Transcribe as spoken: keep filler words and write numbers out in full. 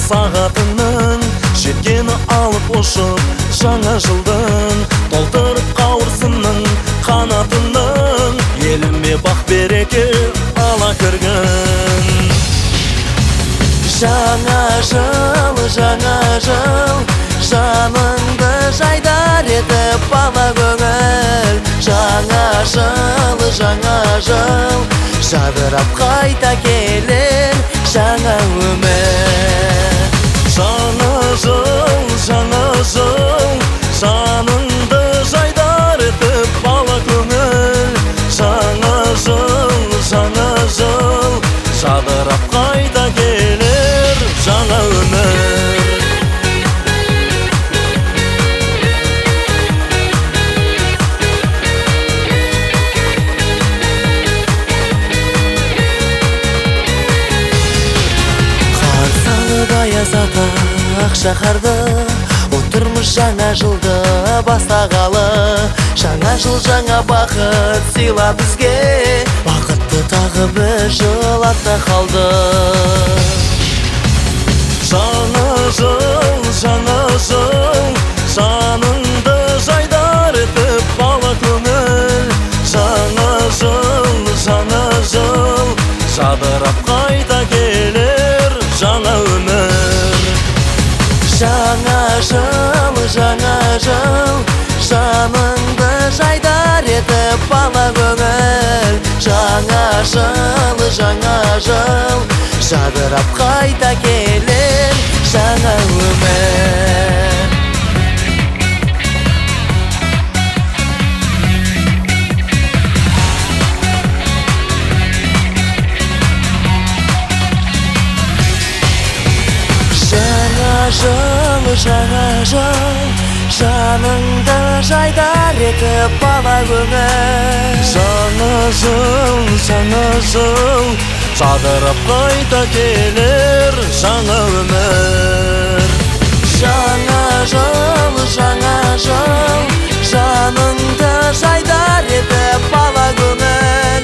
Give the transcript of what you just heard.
сағатының жеткені алып ұшып жаңа жылдың толтырып қауырсынның қанатының еліме бақ береке ала кіргін. Жаңа жыл, жаңа жыл, жаныңды жайдар етіп бала көңіл. Жаңа жыл, жаңа жыл, жадырап қайта келер жаңа өмір. Жаңа жыл, жаңа жыл, жаныңды жайдар етіп бала көңіл. Жаңа жыл, жаңа жыл, жадырап қайта келер жаңа өмір. Аяз ата ақ шаһарды отырмыз жаңа жылды бастағалы. Жаңа жыл жаңа бақыт сыйла бізге, бақытты тағы бір жыл артта қалды. Жаңа жыл, жаңа жыл, жаныңды жайдар етіп бала көңіл. Жаңа жыл, жаңа жыл, жадырап қайта келер жаңа өмір. Жаңа жыл, жаңа жыл, жаныңды жайдар етіп бала көңіл. Жаңа жыл, жаңа жыл, жадырап қайта келер жаңа өмір. Жыл, жаңа жыл, жаныңды жайдар етіп бала көңіл. Жаңа жыл, жаңа жыл, жадырап қайта келер жаңа өмір. Жаңа жыл, жаңа жыл, жаныңды жайдар етіп бала көңіл.